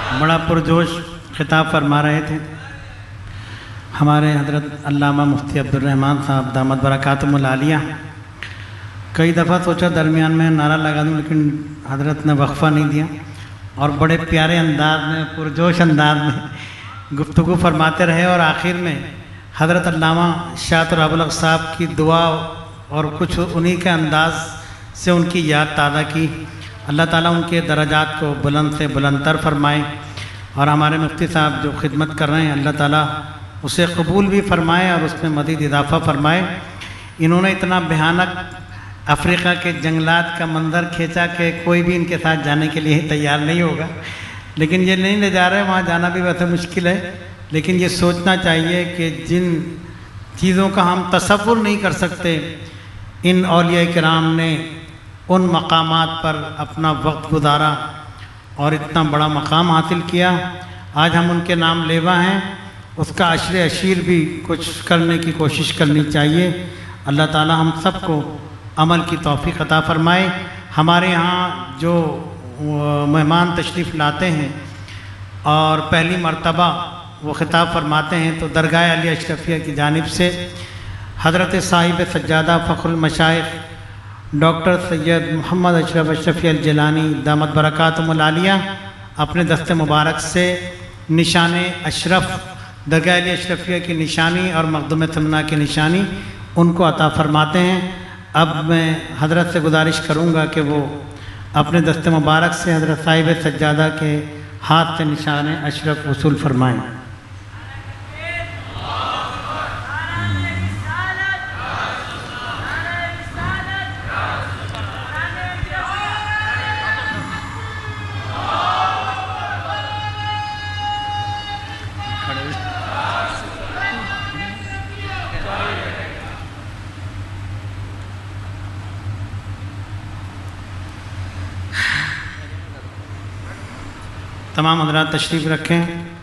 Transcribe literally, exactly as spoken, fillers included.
بڑا پرجوش خطاب فرما رہے تھے ہمارے حضرت علامہ مفتی عبدالرحمن صاحب دامت برکاتہم العالیہ۔ کئی دفعہ سوچا درمیان میں نعرہ لگا دوں، لیکن حضرت نے وقفہ نہیں دیا اور بڑے پیارے انداز میں پرجوش انداز میں گفتگو فرماتے رہے، اور آخر میں حضرت علامہ شاہ رب الحق صاحب کی دعا اور کچھ انہی کے انداز سے ان کی یاد تازہ کی۔ اللہ تعالیٰ ان کے درجات کو بلند سے بلند تر فرمائے، اور ہمارے مفتی صاحب جو خدمت کر رہے ہیں اللہ تعالیٰ اسے قبول بھی فرمائے اور اس میں مزید اضافہ فرمائے۔ انہوں نے اتنا بھیانک افریقہ کے جنگلات کا منظر کھینچا کہ کوئی بھی ان کے ساتھ جانے کے لیے تیار نہیں ہوگا، لیکن یہ نہیں لے جا رہے، وہاں جانا بھی ویسے مشکل ہے، لیکن یہ سوچنا چاہیے کہ جن چیزوں کا ہم تصور نہیں کر سکتے ان اولیاء کرام نے ان مقامات پر اپنا وقت گزارا اور اتنا بڑا مقام حاصل کیا۔ آج ہم ان کے نام لیوا ہیں، اس کا عشر عشیر بھی کچھ کرنے کی کوشش کرنی چاہیے۔ اللہ تعالی ہم سب کو عمل کی توفیق عطا فرمائے۔ ہمارے ہاں جو مہمان تشریف لاتے ہیں اور پہلی مرتبہ وہ خطاب فرماتے ہیں تو درگاہ علی اشرفیہ کی جانب سے حضرت صاحب سجادہ فخر المشائخ ڈاکٹر سید محمد اشرف اشرفی الجیلانی دامت برکاتہم العالیہ اپنے دست مبارک سے نشان اشرف درگاہ علی اشرفیہ کی نشانی اور مقدم ثمنہ کی نشانی ان کو عطا فرماتے ہیں۔ اب میں حضرت سے گزارش کروں گا کہ وہ اپنے دست مبارک سے حضرت صاحب سجادہ کے ہاتھ سے نشان اشرف وصول فرمائیں۔ تمام حضرات تشریف رکھیں۔